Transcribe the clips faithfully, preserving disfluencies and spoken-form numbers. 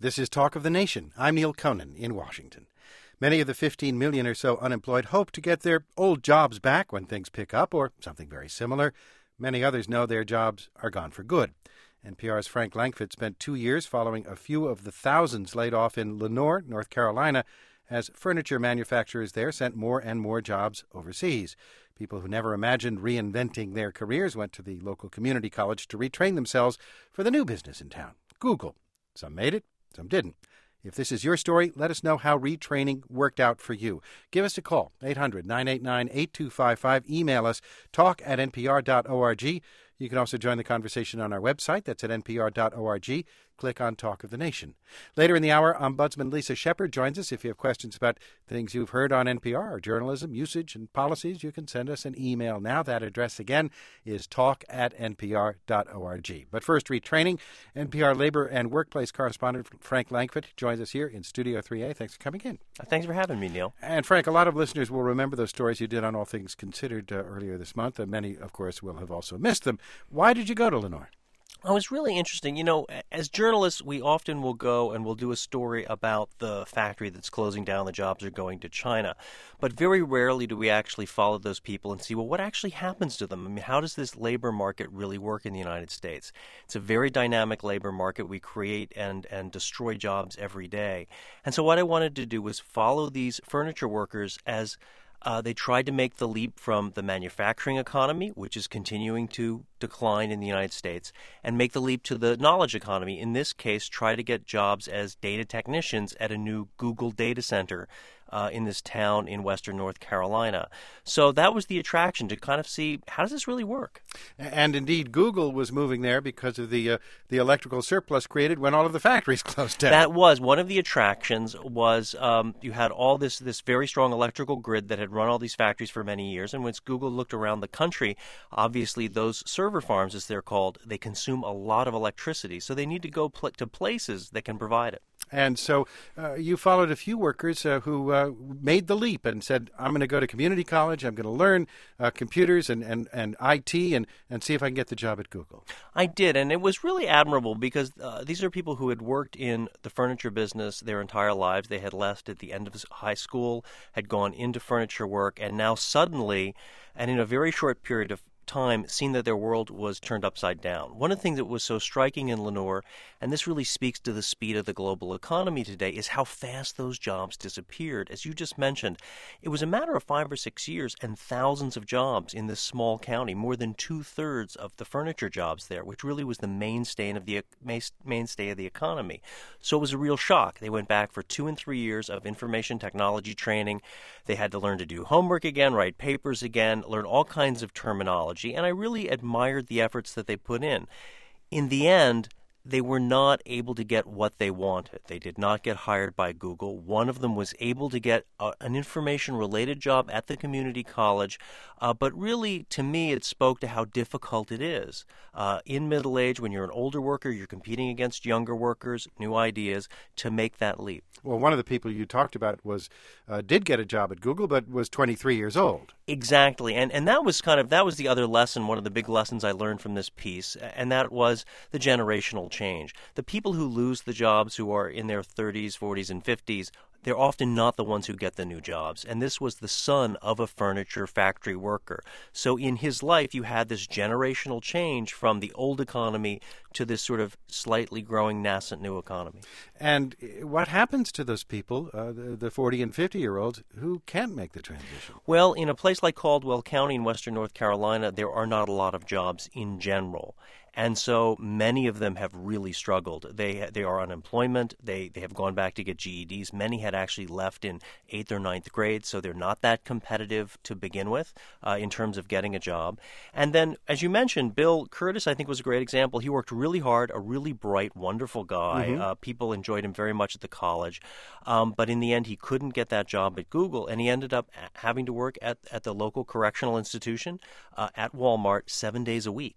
This is Talk of the Nation. I'm Neil Conan in Washington. Many of the fifteen million or so unemployed hope to get their old jobs back when things pick up, or something very similar. Many others know their jobs are gone for good. N P R's Frank Langfitt spent two years following a few of the thousands laid off in Lenoir, North Carolina, as furniture manufacturers there sent more and more jobs overseas. People who never imagined reinventing their careers went to the local community college to retrain themselves for the new business in town, Google. Some made it, some didn't. If this is your story, let us know how retraining worked out for you. Give us a call, eight hundred, nine eight nine, eight two five five. Email us, talk at n p r dot org. You can also join the conversation on our website. That's at n p r dot org. Click on Talk of the Nation. Later in the hour, Ombudsman Lisa Shepard joins us. If you have questions about things you've heard on N P R, or journalism, usage, and policies, you can send us an email now. That address again is talk at n p r dot org. But first, retraining. N P R labor and workplace correspondent Frank Langfitt joins us here in Studio three A. Thanks for coming in. Thanks for having me, Neil. And Frank, a lot of listeners will remember those stories you did on All Things Considered uh, earlier this month, and many, of course, will have also missed them. Why did you go to Lenoir? Oh, it's really interesting. You know, as journalists, we often will go and we'll do a story about the factory that's closing down, the jobs are going to China. But very rarely do we actually follow those people and see, well, what actually happens to them? I mean, how does this labor market really work in the United States? It's a very dynamic labor market. We create and, and destroy jobs every day. And so what I wanted to do was follow these furniture workers as Uh, they tried to make the leap from the manufacturing economy, which is continuing to decline in the United States, and make the leap to the knowledge economy. In this case, try to get jobs as data technicians at a new Google data center uh, in this town in western North Carolina. So that was the attraction, to kind of see, how does this really work? And indeed, Google was moving there because of the uh, the electrical surplus created when all of the factories closed down. That was one of the attractions. Was um, you had all this this very strong electrical grid that had run all these factories for many years, and when Google looked around the country, obviously those server farms, as they're called, they consume a lot of electricity, so they need to go pl- to places that can provide it. And so uh, you followed a few workers uh, who uh, made the leap and said, I'm going to go to community college, I'm going to learn uh, computers and, and, and I T and, and see if I can get the job at Google. I did, and it was really admirable because uh, these are people who had worked in the furniture business their entire lives. They had left at the end of high school, had gone into furniture work, and now suddenly, and in a very short period of time, seen that their world was turned upside down. One of the things that was so striking in Lenoir, and this really speaks to the speed of the global economy today, is how fast those jobs disappeared. As you just mentioned, it was a matter of five or six years and thousands of jobs in this small county, more than two-thirds of the furniture jobs there, which really was the mainstay of the mainstay of the economy. So it was a real shock. They went back for two and three years of information technology training. They had to learn to do homework again, write papers again, learn all kinds of terminology. And I really admired the efforts that they put in. In the end, they were not able to get what they wanted. They did not get hired by Google. One of them was able to get a, an information-related job at the community college, uh, but really, to me, it spoke to how difficult it is. Uh, in middle age, when you're an older worker, you're competing against younger workers, new ideas, to make that leap. Well, one of the people you talked about was uh, did get a job at Google, but was twenty-three years old. Exactly, and and that was kind of that was the other lesson, one of the big lessons I learned from this piece, and that was the generational change. The people who lose the jobs, who are in their thirties, forties, and fifties, they're often not the ones who get the new jobs. And this was the son of a furniture factory worker. So in his life, you had this generational change from the old economy to this sort of slightly growing, nascent new economy. And what happens to those people, uh, the, the forty and fifty-year-olds, who can't make the transition? Well, in a place like Caldwell County in western North Carolina, there are not a lot of jobs in general. And so many of them have really struggled. They they are unemployment. They they have gone back to get G E Ds. Many had actually left in eighth or ninth grade, so they're not that competitive to begin with uh, in terms of getting a job. And then, as you mentioned, Bill Curtis, I think, was a great example. He worked really hard, a really bright, wonderful guy. Mm-hmm. Uh, people enjoyed him very much at the college. Um, but in the end, he couldn't get that job at Google, and he ended up having to work at, at the local correctional institution uh, at Walmart seven days a week.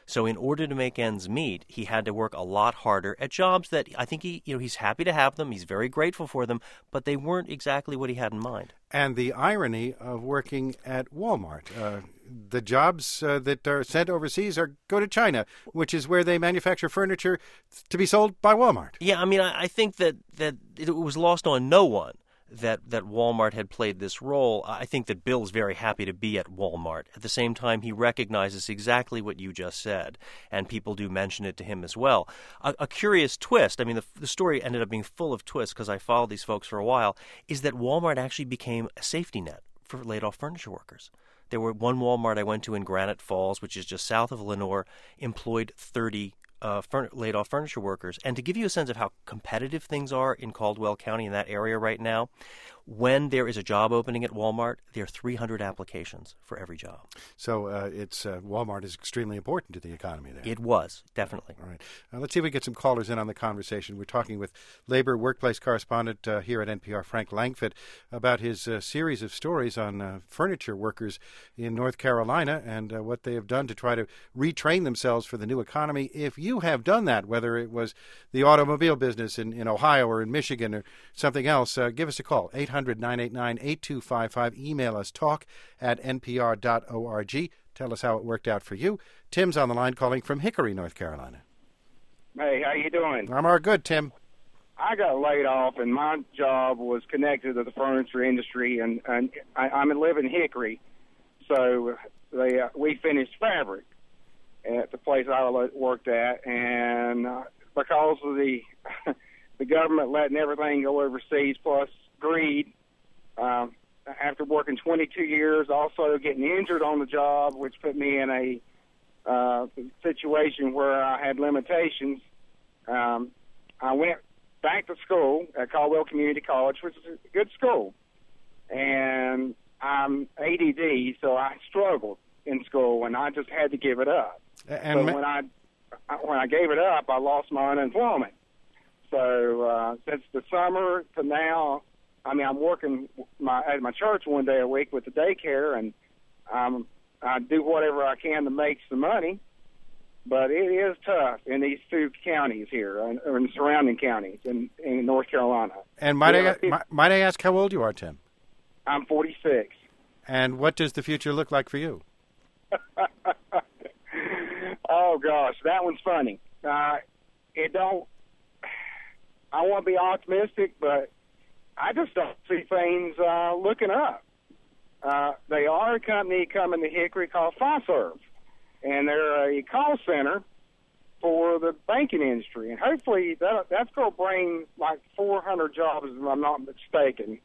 So in order to make ends meet, he had to work a lot harder at jobs that I think he, you know, he's happy to have them. He's very grateful for them, but they weren't exactly what he had in mind. And the irony of working at Walmart. Uh, the jobs uh, that are sent overseas are go to China, which is where they manufacture furniture to be sold by Walmart. Yeah, I mean, I, I think that, that it was lost on no one that that Walmart had played this role. I think that Bill is very happy to be at Walmart. At the same time, he recognizes exactly what you just said, and people do mention it to him as well. A, a curious twist, I mean, the, the story ended up being full of twists because I followed these folks for a while, is that Walmart actually became a safety net for laid-off furniture workers. There were one Walmart I went to in Granite Falls, which is just south of Lenoir, employed thirty Uh, furn- laid-off furniture workers. And to give you a sense of how competitive things are in Caldwell County in that area right now, when there is a job opening at Walmart, there are three hundred applications for every job. So uh, it's uh, Walmart is extremely important to the economy there. It was, definitely. All right. Uh, let's see if we get some callers in on the conversation. We're talking with labor workplace correspondent uh, here at N P R, Frank Langfitt, about his uh, series of stories on uh, furniture workers in North Carolina and uh, what they have done to try to retrain themselves for the new economy. If you have done that, whether it was the automobile business in, in Ohio or in Michigan or something else, uh, give us a call, eight hundred, nine eight nine, eight two five five. Email us, talk at n p r dot org. Tell us how it worked out for you. Tim's on the line calling from Hickory, North Carolina. Hey, how you doing? I'm all good, Tim. I got laid off, and my job was connected to the furniture industry, and, and I, I'm in live in Hickory, so they uh, we finished fabric at the place I worked at, and uh, because of the the government letting everything go overseas, plus greed, um, after working twenty-two years, also getting injured on the job, which put me in a uh, situation where I had limitations, um, I went back to school at Caldwell Community College, which is a good school, and I'm A D D, so I struggled in school, and I just had to give it up. And so ma- when I when I gave it up, I lost my unemployment. So uh, since the summer to now, I mean, I'm working my at my church one day a week with the daycare, and um, I do whatever I can to make some money. But it is tough in these two counties here, or in surrounding counties in, in North Carolina. And might, yeah, I, might, might I ask how old you are, Tim? I'm forty-six. And what does the future look like for you? Oh, gosh, that one's funny. Uh, it don't, I want to be optimistic, but I just don't see things uh, looking up. Uh, they are a company coming to Hickory called Fiserv, and they're a call center for the banking industry. And hopefully that, that's going to bring like four hundred jobs, if I'm not mistaken.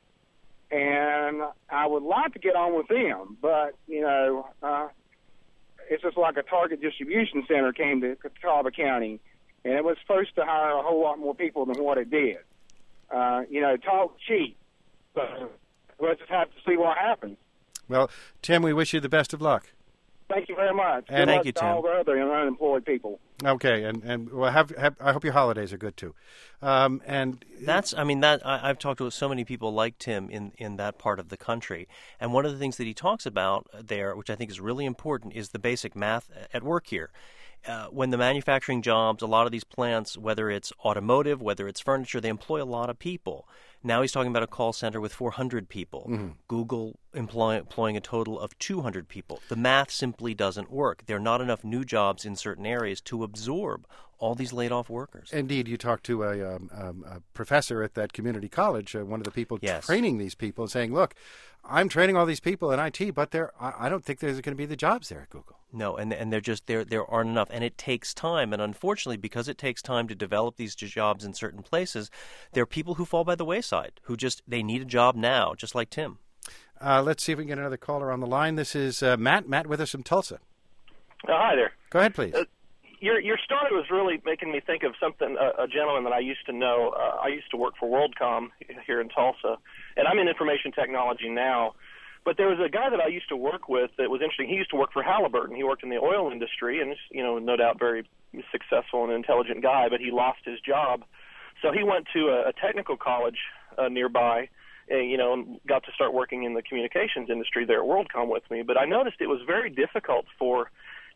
And I would like to get on with them, but, you know, uh, it's just like a Target distribution center came to Catawba County, and it was supposed to hire a whole lot more people than what it did. Uh, you know, talk cheap. So we'll just have to see what happens. Well, Tim, we wish you the best of luck. Thank you very much. And Good thank luck you, to Tim. all the other unemployed people. Okay, and and well, have, have I hope your holidays are good too. Um, and That's, I mean, that I, I've talked to so many people like Tim in, in that part of the country. And one of the things that he talks about there, which I think is really important, is the basic math at work here. Uh, when the manufacturing jobs, a lot of these plants, whether it's automotive, whether it's furniture, they employ a lot of people. Now he's talking about a call center with four hundred people. Mm-hmm. Google employ, employing a total of two hundred people. The math simply doesn't work. There are not enough new jobs in certain areas to absorb all these laid-off workers. Indeed, you talked to a, um, um, a professor at that community college, uh, one of the people yes. training these people, saying, look, I'm training all these people in I T, but there, I, I don't think there's going to be the jobs there at Google. No, and and they're just there. There aren't enough, and it takes time. And unfortunately, because it takes time to develop these jobs in certain places, there are people who fall by the wayside who just they need a job now, just like Tim. Uh, let's see if we can get another caller on the line. This is uh, Matt. Matt with us from Tulsa. Uh, hi there. Go ahead, please. Uh, your your story was really making me think of something. Uh, a gentleman that I used to know. Uh, I used to work for WorldCom here in Tulsa, and I'm in information technology now. But there was a guy that I used to work with that was interesting. He used to work for Halliburton. He worked in the oil industry, and you know, no doubt, very successful and intelligent guy. But he lost his job, so he went to a, a technical college uh, nearby, and you know, and got to start working in the communications industry there at WorldCom with me. But I noticed it was very difficult for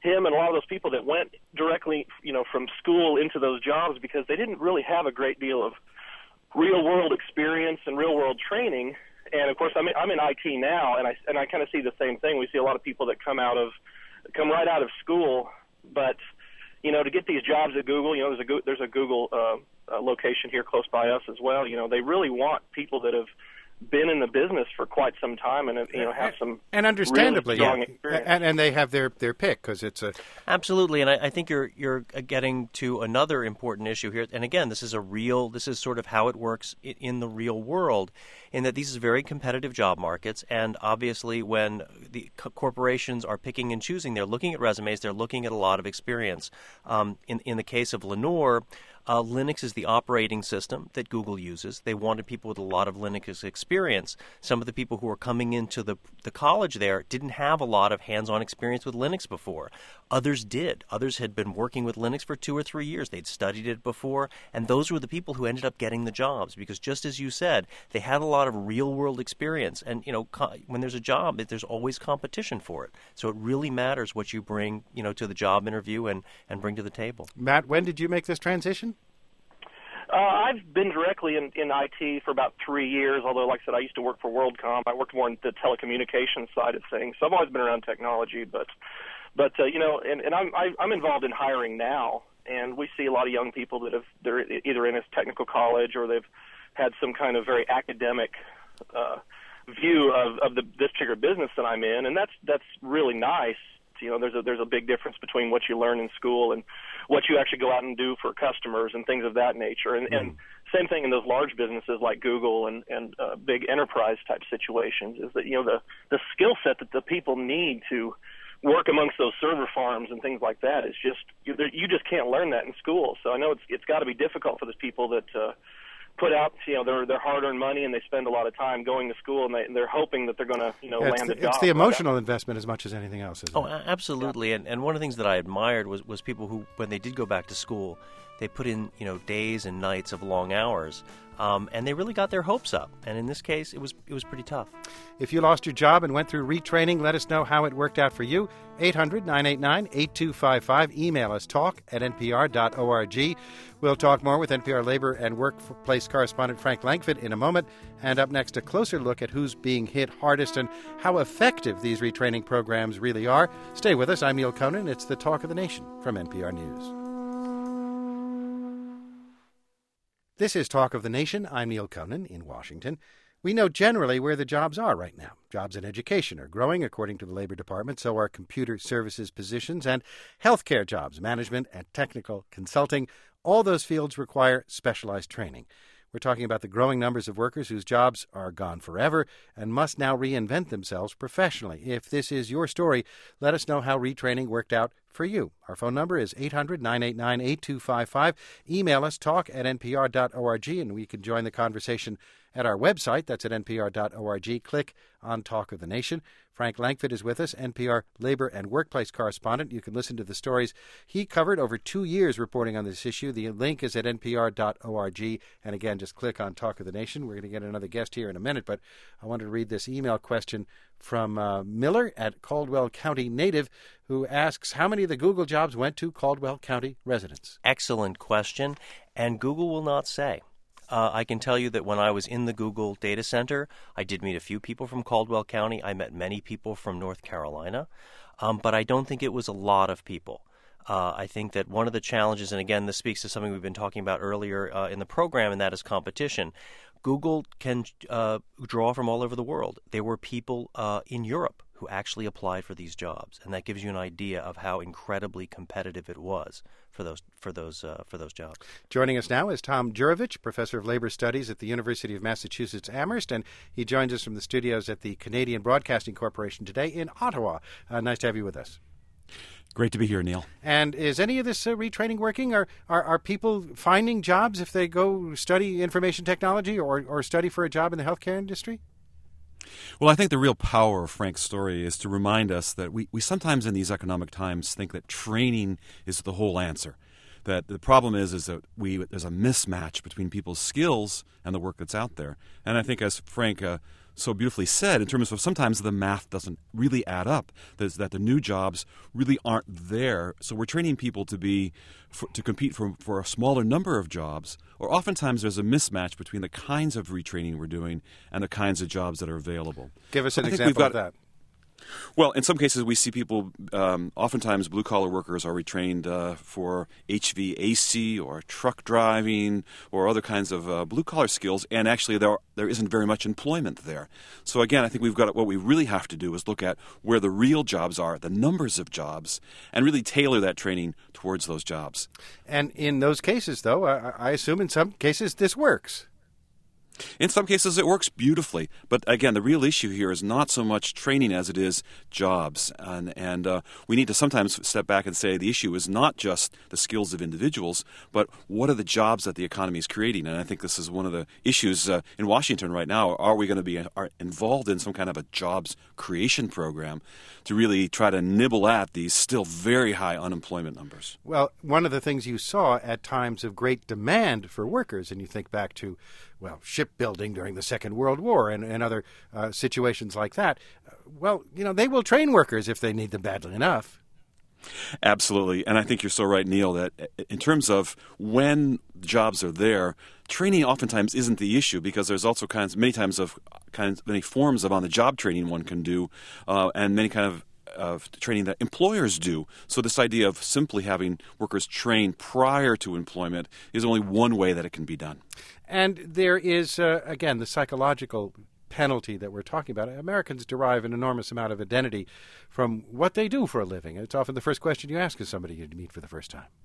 him and a lot of those people that went directly, you know, from school into those jobs because they didn't really have a great deal of real-world experience and real-world training. And of course, I'm in, I'm in I T now, and I and I kind of see the same thing. We see a lot of people that come out of come right out of school, but you know, to get these jobs at Google, you know, there's a there's a Google uh, uh, location here close by us as well. You know, they really want people that have been in the business for quite some time and you know have some and understandably really strong yeah. experience. and and they have their their pick because it's a absolutely. And I, I think you're you're getting to another important issue here. And again, this is a real this is sort of how it works in, in the real world, in that these are very competitive job markets. And obviously, when the co- corporations are picking and choosing, they're looking at resumes, they're looking at a lot of experience. Um, in in the case of Lenore, Uh, Linux is the operating system that Google uses. They wanted people with a lot of Linux experience. Some of the people who were coming into the the college there didn't have a lot of hands-on experience with Linux before. Others did. Others had been working with Linux for two or three years. They'd studied it before, and those were the people who ended up getting the jobs because, just as you said, they had a lot of real-world experience. And, you know, co- when there's a job, there's always competition for it. So it really matters what you bring, you know, to the job interview and, and bring to the table. Matt, when did you make this transition? Uh, I've been directly in, in I T for about three years, although, like I said, I used to work for WorldCom. I worked more in the telecommunications side of things. So I've always been around technology, but, but uh, you know, and, and I'm, I, I'm involved in hiring now, and we see a lot of young people that have they're either in a technical college or they've had some kind of very academic uh, view of, of the, this particular business that I'm in, and that's that's really nice. You know, there's a there's a big difference between what you learn in school and what you actually go out and do for customers and things of that nature. And, mm. and same thing in those large businesses like Google and and uh, big enterprise type situations is that you know the the skill set that the people need to work amongst those server farms and things like that is just you, you just can't learn that in school. So I know it's it's got to be difficult for those people that. Uh, put out, you know, their their hard-earned money, and they spend a lot of time going to school, and, they, and they're hoping that they're going to, you know, yeah, land the, a job. It's the emotional investment as much as anything else, isn't oh, it? Oh, absolutely. Yeah. And and one of the things that I admired was, was people who, when they did go back to school, they put in, you know, days and nights of long hours, um, and they really got their hopes up. And in this case, it was it was pretty tough. If you lost your job and went through retraining, let us know how it worked out for you. eight hundred, nine eight nine, eight two five five. Email us, talk at n p r dot org. We'll talk more with N P R labor and workplace correspondent Frank Langfitt in a moment. And up next, a closer look at who's being hit hardest and how effective these retraining programs really are. Stay with us. I'm Neil Conan. It's the Talk of the Nation from N P R News. This is Talk of the Nation. I'm Neil Conan in Washington. We know generally where the jobs are right now. Jobs in education are growing, according to the Labor Department. So are computer services positions and healthcare jobs, management and technical consulting. All those fields require specialized training. We're talking about the growing numbers of workers whose jobs are gone forever and must now reinvent themselves professionally. If this is your story, let us know how retraining worked out for you. Our phone number is eight hundred, nine eight nine, eight two five five. Email us, talk at n p r dot org, and we can join the conversation at our website. That's at n p r dot org. Click on Talk of the Nation. Frank Langfitt is with us, N P R labor and workplace correspondent. You can listen to the stories he covered over two years reporting on this issue. The link is at n p r dot org. And again, just click on Talk of the Nation. We're going to get another guest here in a minute, but I wanted to read this email question from uh, Miller at Caldwell County native, who asks how many of the Google jobs went to Caldwell County residents. Excellent question, and Google will not say. Uh, I can tell you that when I was in the Google data center, I did meet a few people from Caldwell County. I met many people from North Carolina, um, but I don't think it was a lot of people. Uh, I think that one of the challenges, and again, this speaks to something we've been talking about earlier uh, in the program, and that is competition. Google can uh, draw from all over the world. There were people uh, in Europe who actually applied for these jobs, and that gives you an idea of how incredibly competitive it was for those for those uh, for those jobs. Joining us now is Tom Jurovich, professor of labor studies at the University of Massachusetts Amherst, and he joins us from the studios at the Canadian Broadcasting Corporation today in Ottawa. Uh, nice to have you with us. Great to be here, Neil. And is any of this uh, retraining working? Are, are are people finding jobs if they go study information technology or, or study for a job in the healthcare industry? Well, I think the real power of Frank's story is to remind us that we, we sometimes in these economic times think that training is the whole answer. That the problem is is that we there's a mismatch between people's skills and the work that's out there. And I think as Frank uh, so beautifully said in terms of sometimes the math doesn't really add up, that, that the new jobs really aren't there. So we're training people to be for, to compete for, for a smaller number of jobs, or oftentimes there's a mismatch between the kinds of retraining we're doing and the kinds of jobs that are available. Give us so an I think example we've of got, that. Well, in some cases, we see people, um, oftentimes blue-collar workers are retrained uh, for H V A C or truck driving or other kinds of uh, blue-collar skills, and actually there there isn't very much employment there. So again, I think we've got what we really have to do is look at where the real jobs are, the numbers of jobs, and really tailor that training towards those jobs. And in those cases, though, I, I assume in some cases this works. In some cases, it works beautifully. But again, the real issue here is not so much training as it is jobs. And, and uh, we need to sometimes step back and say the issue is not just the skills of individuals, but what are the jobs that the economy is creating? And I think this is one of the issues uh, in Washington right now. Are we going to be are involved in some kind of a jobs creation program to really try to nibble at these still very high unemployment numbers? Well, one of the things you saw at times of great demand for workers, and you think back to, well, shipbuilding during the Second World War and, and other uh, situations like that, uh, well, you know, they will train workers if they need them badly enough. Absolutely. And I think you're so right, Neil, that in terms of when jobs are there, training oftentimes isn't the issue because there's also kinds, many times of kinds, many forms of on-the-job training one can do, uh, and many kind of of training that employers do. So this idea of simply having workers train prior to employment is only one way that it can be done. And there is, uh, again, the psychological penalty that we're talking about. Americans derive an enormous amount of identity from what they do for a living. It's often the first question you ask of somebody you meet for the first time.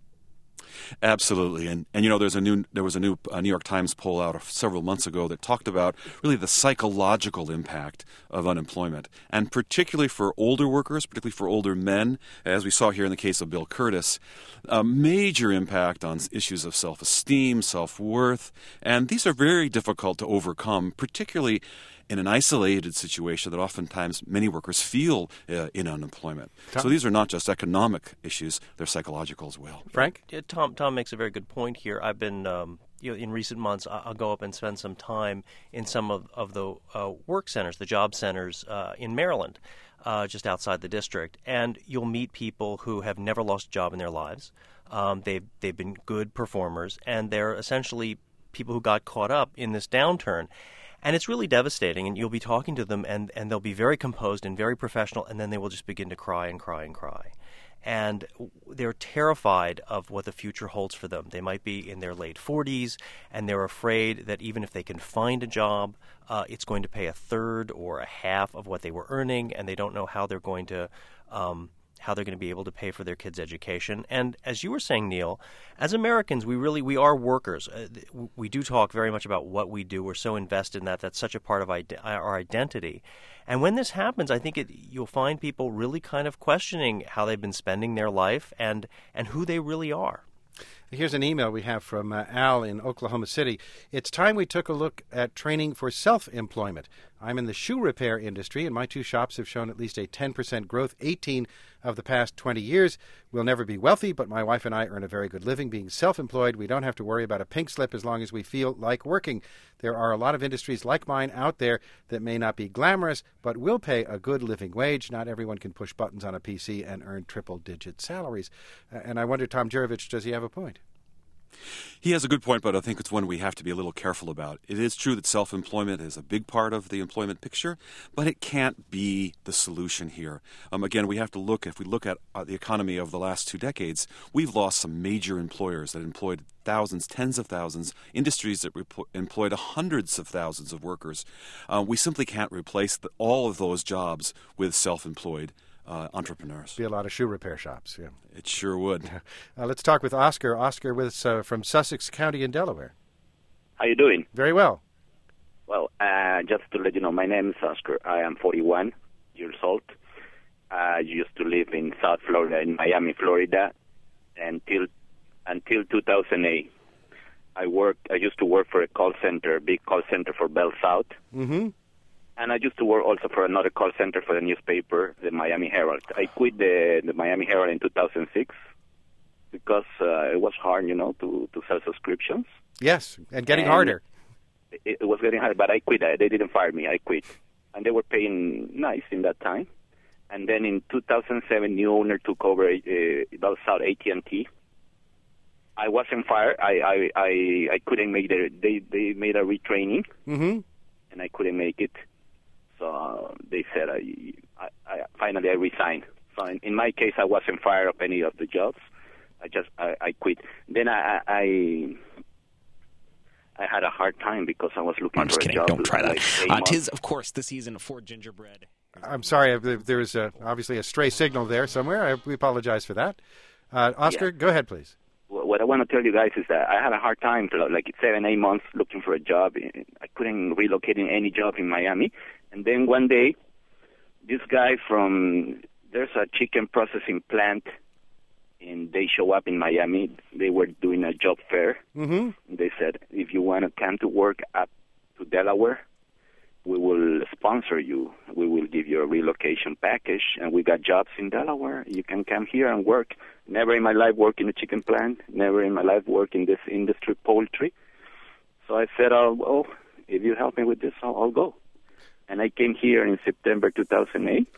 Absolutely, and and you know there's a new there was a new uh, New York Times poll out several months ago that talked about really the psychological impact of unemployment, and particularly for older workers, particularly for older men, as we saw here in the case of Bill Curtis, a major impact on issues of self-esteem, self-worth, and these are very difficult to overcome, particularly in an isolated situation that oftentimes many workers feel uh, in unemployment. Tom? So these are not just economic issues, they're psychological as well. Frank? Yeah, Tom Tom makes a very good point here. I've been, um, you know, in recent months, I'll go up and spend some time in some of, of the uh, work centers, the job centers uh, in Maryland, uh, just outside the district. And you'll meet people who have never lost a job in their lives. Um, they've, they've been good performers, and they're essentially people who got caught up in this downturn. And it's really devastating, and you'll be talking to them, and, and they'll be very composed and very professional, and then they will just begin to cry and cry and cry. And they're terrified of what the future holds for them. They might be in their late forties, and they're afraid that even if they can find a job, uh, it's going to pay a third or a half of what they were earning, and they don't know how they're going to um, how they're going to be able to pay for their kids' education. And as you were saying, Neil, as Americans, we really we are workers. Uh, we do talk very much about what we do. We're so invested in that. That's such a part of ide- our identity. And when this happens, I think it, you'll find people really kind of questioning how they've been spending their life and, and who they really are. Here's an email we have from uh, Al in Oklahoma City. It's time we took a look at training for self-employment. I'm in the shoe repair industry, and my two shops have shown at least a ten percent growth, eighteen of the past twenty years. We'll never be wealthy, but my wife and I earn a very good living. Being self-employed, we don't have to worry about a pink slip as long as we feel like working. There are a lot of industries like mine out there that may not be glamorous, but will pay a good living wage. Not everyone can push buttons on a P C and earn triple-digit salaries. Uh, and I wonder, Tom Jurovich, does he have a point? He has a good point, but I think it's one we have to be a little careful about. It is true that self-employment is a big part of the employment picture, but it can't be the solution here. Um, again, we have to look, if we look at uh, the economy of the last two decades, we've lost some major employers that employed thousands, tens of thousands, industries that rep- employed hundreds of thousands of workers. Uh, we simply can't replace the, all of those jobs with self-employed Uh, entrepreneurs. Be a lot of shoe repair shops, yeah. It sure would. Uh, let's talk with Oscar. Oscar with uh, from Sussex County in Delaware. How you doing? Very well. Well, uh, just to let you know, my name is Oscar. I am forty-one years old. I used to live in South Florida, in Miami, Florida, until until two thousand eight. I worked. I used to work for a call center, a big call center for Bell South. Mm-hmm. And I used to work also for another call center for the newspaper, the Miami Herald. I quit the, the Miami Herald in two thousand six because uh, it was hard, you know, to, to sell subscriptions. Yes, and getting and, harder. it, it was getting hard, but I quit. They didn't fire me. I quit. And they were paying nice in that time. And then in two thousand seven, new owner took over uh, Bell South A T and T. I wasn't fired. I, I, I, I couldn't make the, they, they made a retraining, Mm-hmm. and I couldn't make it. So uh, they said, I, I, I, finally I resigned. So in, in my case, I wasn't fired of any of the jobs. I just, I, I quit. Then I, I, I had a hard time because I was looking I'm for just a kidding. job. Don't try that. like eight Uh, months. tis, of course, the season for gingerbread. I'm sorry. uh, There was uh, obviously a stray signal there somewhere. I, we apologize for that. Uh, Oscar, Yeah. go ahead, please. What I want to tell you guys is that I had a hard time, for like seven, eight months looking for a job. I couldn't relocate in any job in Miami. And then one day, this guy from, there's a chicken processing plant, and they show up in Miami. They were doing a job fair. Mm-hmm. And they said, if you want to come to work up to Delaware, we will sponsor you. We will give you a relocation package, and we got jobs in Delaware. You can come here and work. Never in my life work in a chicken plant. Never in my life work in this industry, poultry. So I said, oh, well, if you help me with this, I'll, I'll go. And I came here in September two thousand eight.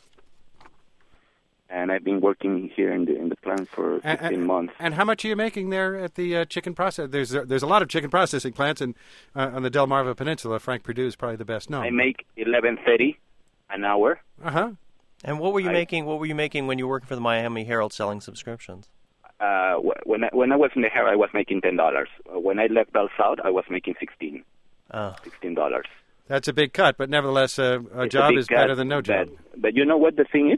And I've been working here in the in the plant for fifteen And, and, months. and how much are you making there at the uh, chicken process? There's there's a lot of chicken processing plants in, uh, on the Delmarva Peninsula. Frank Perdue is probably the best known. I make eleven thirty an hour. Uh-huh. And what were you I- making? What were you making when you were working for the Miami Herald selling subscriptions? Uh, wh- when I, when I was in the Herald, I was making ten dollars. When I left Bell South, I was making sixteen. Oh. Sixteen dollars. That's a big cut, but nevertheless, uh, a It's job big is better cut, than no job. But, but you know what the thing is?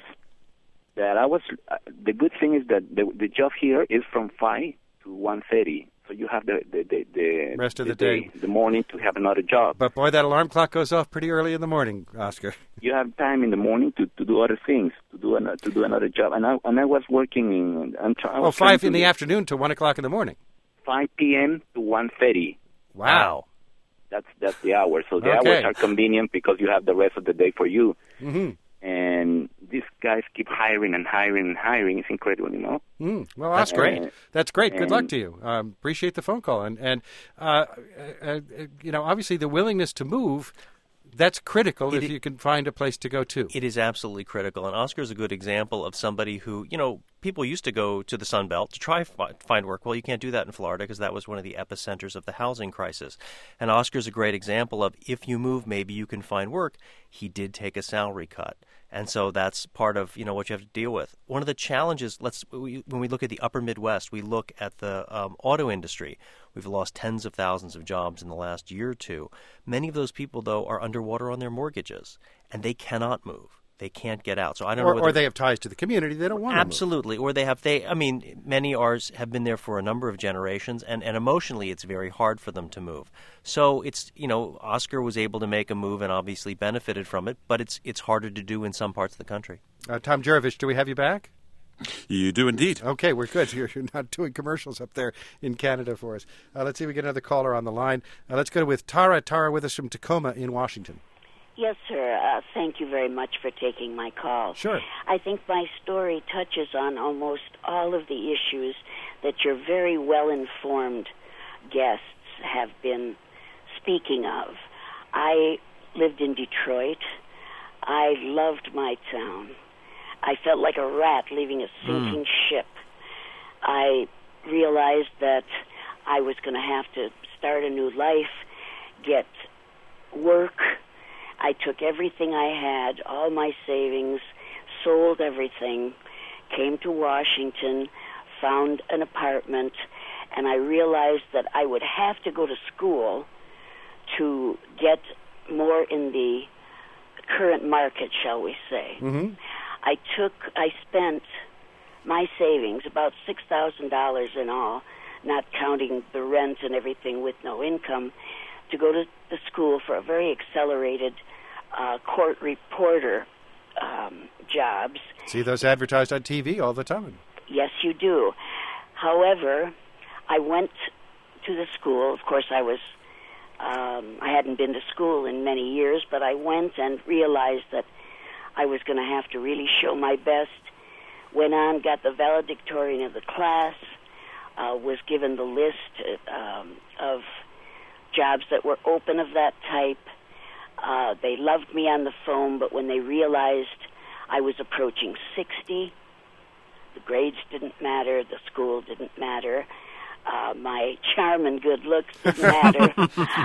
That I was. Uh, the good thing is that the the job here is from five to one thirty. So you have the the the, the Rest of the day. the morning to have another job. But boy, that alarm clock goes off pretty early in the morning, Oscar. You have time in the morning to, to do other things, to do an, to do another job. And I and I was working in. I'm try, I Oh, was trying five to in the do afternoon to one o'clock in the morning. five p.m. to one thirty. Wow. That's that's the hours. So the Okay. hours are convenient because you have the rest of the day for you. Mm-hmm. And these guys keep hiring and hiring and hiring. It's incredible, you know. Mm. Well, That's Oscar, great. That's great. Good luck And- to you. Um, appreciate the phone call. And, and uh, uh, uh, you know, obviously the willingness to move, that's critical It if i- you can find a place to go to. It is absolutely critical, and Oscar is a good example of somebody who, you know, people used to go to the Sun Belt to try fi- find work. Well, you can't do that in Florida because that was one of the epicenters of the housing crisis. And Oscar's a great example of if you move, maybe you can find work. He did take a salary cut. And so that's part of, you know, what you have to deal with. One of the challenges, let's we, when we look at the upper Midwest, we look at the um, auto industry. We've lost tens of thousands of jobs in the last year or two. Many of those people, though, are underwater on their mortgages, and they cannot move. They can't get out. So I don't or, know whether or they have ties to the community. They don't want to move. absolutely, or they have they. I mean, many ours have been there for a number of generations, and, and emotionally, it's very hard for them to move. So it's you know, Oscar was able to make a move and obviously benefited from it, but it's it's harder to do in some parts of the country. Uh, Tom Jerevich, do we have you back? You do indeed. Okay, we're good. You're, you're not doing commercials up there in Canada for us. Uh, let's see if we get another caller on the line. Uh, let's go with Tara. Tara with us from Tacoma in Washington. Yes, sir. Uh, thank you very much for taking my call. Sure. I think my story touches on almost all of the issues that your very well-informed guests have been speaking of. I lived in Detroit. I loved my town. I felt like a rat leaving a sinking ship. I realized that I was going to have to start a new life, get work. I took everything I had, all my savings, sold everything, came to Washington, found an apartment, and I realized that I would have to go to school to get more in the current market, shall we say. Mm-hmm. I took, I spent my savings, about six thousand dollars in all, not counting the rent and everything with no income, to go to the school for a very accelerated uh, court reporter um, jobs. See those advertised on T V all the time. Yes, you do. However, I went to the school. Of course, I was, um, I hadn't been to school in many years, but I went and realized that I was going to have to really show my best. Went on, got the valedictorian of the class, uh, was given the list um, of jobs that were open of that type. Uh, they loved me on the phone, but when they realized I was approaching sixty, the grades didn't matter, the school didn't matter, uh, my charm and good looks didn't matter,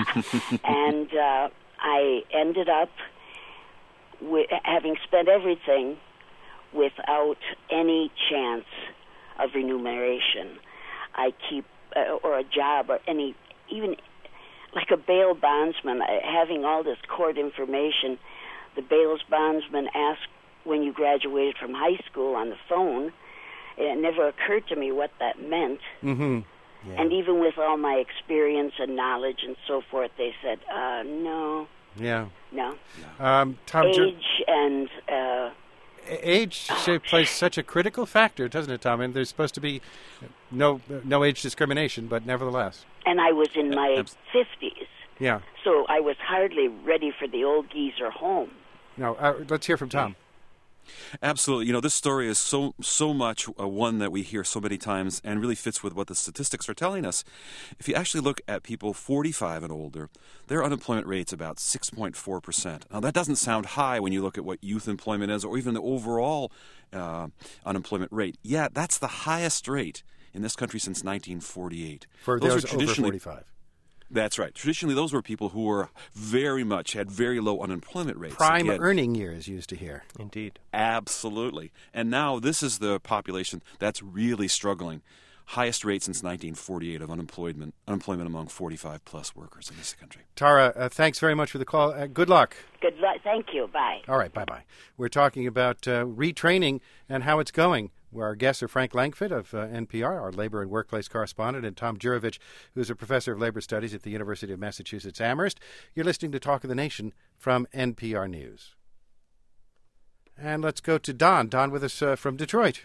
and uh, I ended up with, having spent everything without any chance of remuneration. I keep, uh, or a job, or any, even like a bail bondsman, uh, having all this court information. The bail bondsman asked when you graduated from high school on the phone. It never occurred to me what that meant. Mm-hmm. Yeah. And even with all my experience and knowledge and so forth, they said, uh, no. Yeah. No. Um, Tom, Age Jer- and... Uh, Age oh, plays such a critical factor, doesn't it, Tom? And there's supposed to be no no age discrimination, but nevertheless. And I was in my fifties. Yeah. So I was hardly ready for the old geezer home. No, uh, let's hear from Tom. Absolutely. You know, this story is so so much uh, one that we hear so many times and really fits with what the statistics are telling us. If you actually look at people forty-five and older, their unemployment rate's about six point four percent. Now, that doesn't sound high when you look at what youth employment is or even the overall uh, unemployment rate. Yeah, that's the highest rate in this country since nineteen forty-eight. For those those are traditionally, over forty-five. That's right. Traditionally, those were people who were very much, had very low unemployment rates. Prime Again, earning years used to hear. Indeed. Absolutely. And now this is the population that's really struggling. Highest rate since nineteen forty-eight of unemployment unemployment among forty-five plus workers in this country. Tara, uh, thanks very much for the call. Uh, good luck. Good luck. Thank you. Bye. All right, bye-bye. We're talking about uh, retraining and how it's going. Where our guests are Frank Langfitt of uh, N P R, our labor and workplace correspondent, and Tom Jurovich, who's a professor of labor studies at the University of Massachusetts Amherst. You're listening to Talk of the Nation from N P R News. And let's go to Don. Don with us uh, from Detroit.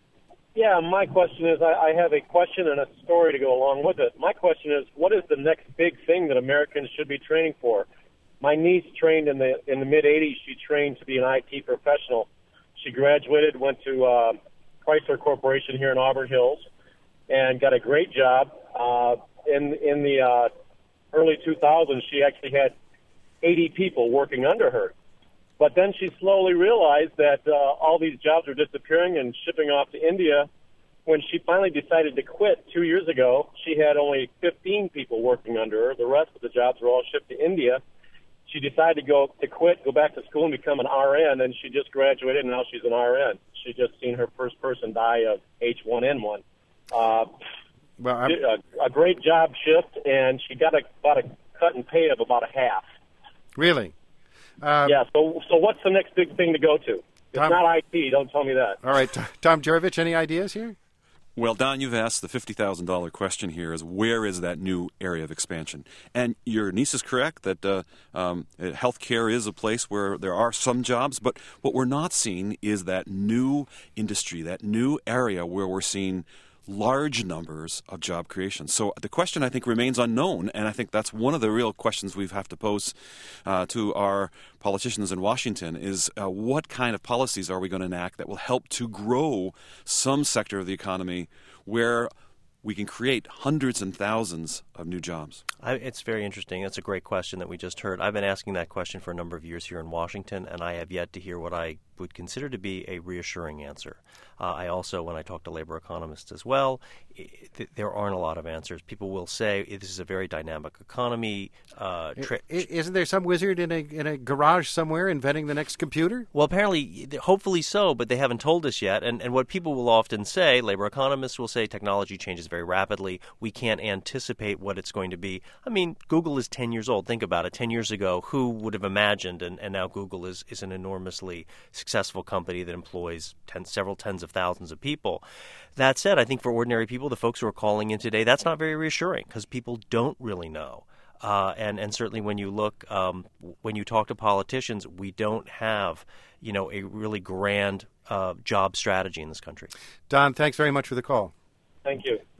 Yeah, my question is, I, I have a question and a story to go along with it. My question is, what is the next big thing that Americans should be training for? My niece trained in the in the mid-eighties. She trained to be an I T professional. She graduated, went to uh, Chrysler Corporation here in Auburn Hills, and got a great job. Uh, in in the uh, early two thousands, she actually had eighty people working under her. But then she slowly realized that uh, all these jobs were disappearing and shipping off to India. When she finally decided to quit two years ago, she had only fifteen people working under her. The rest of the jobs were all shipped to India. She decided to go to quit, go back to school, and become an R N, and she just graduated, and now she's an R N. She just seen her first person die of H one N one. Uh, well, I'm... a, a great job shift, and she got a, about a cut in pay of about a half. Really? Uh, yeah, so so what's the next big thing to go to? It's Tom, not I T, don't tell me that. All right, Tom Jurovich, any ideas here? Well, Don, you've asked the fifty thousand dollars question here is where is that new area of expansion? And your niece is correct that uh, um, healthcare is a place where there are some jobs, but what we're not seeing is that new industry, that new area where we're seeing large numbers of job creation. So the question, I think, remains unknown, and I think that's one of the real questions we have to pose uh, to our politicians in Washington is uh, what kind of policies are we going to enact that will help to grow some sector of the economy where we can create hundreds and thousands of new jobs? I, it's very interesting. That's a great question that we just heard. I've been asking that question for a number of years here in Washington, and I have yet to hear what I would consider to be a reassuring answer. Uh, I also, when I talk to labor economists as well, it, there aren't a lot of answers. People will say this is a very dynamic economy. Uh, tra- Isn't there some wizard in a in a garage somewhere inventing the next computer? Well, apparently, hopefully so, but they haven't told us yet. And, and what people will often say, labor economists will say technology changes very rapidly. We can't anticipate what it's going to be. I mean, Google is ten years old. Think about it. ten years ago, who would have imagined? And, and now Google is, is an enormously successful company that employs ten, several tens of thousands of people. That said, I think for ordinary people, the folks who are calling in today, that's not very reassuring because people don't really know. Uh, and, and certainly when you look, um, when you talk to politicians, we don't have, you know, a really grand uh, job strategy in this country. Don, thanks very much for the call. Thank you.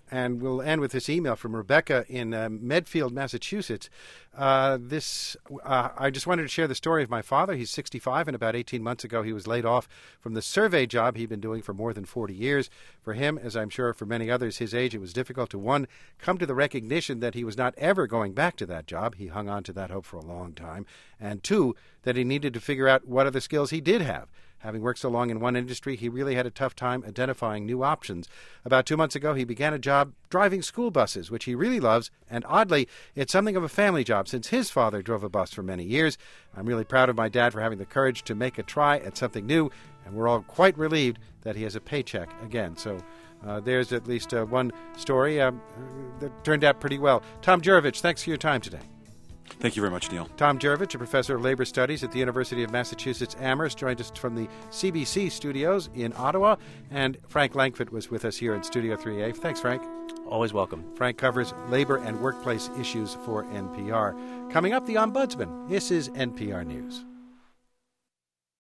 and we'll end with this email from Rebecca in uh, Medfield, Massachusetts. Uh, this uh, I just wanted to share the story of my father. He's sixty-five, and about eighteen months ago he was laid off from the survey job he'd been doing for more than forty years. For him, as I'm sure for many others his age, it was difficult to, one, come to the recognition that he was not ever going back to that job. He hung on to that hope for a long time. And two, that he needed to figure out what other skills he did have. Having worked so long in one industry, he really had a tough time identifying new options. About two months ago, he began a job driving school buses, which he really loves, and oddly, it's something of a family job since his father drove a bus for many years. I'm really proud of my dad for having the courage to make a try at something new, and we're all quite relieved that he has a paycheck again. So uh, there's at least uh, one story um, that turned out pretty well. Tom Juravich, thanks for your time today. Thank you very much, Neil. Tom Juravich, a professor of labor studies at the University of Massachusetts Amherst, joined us from the C B C studios in Ottawa, and Frank Langfitt was with us here in Studio three A. Thanks, Frank. Always welcome. Frank covers labor and workplace issues for N P R. Coming up, the Ombudsman. This is N P R News.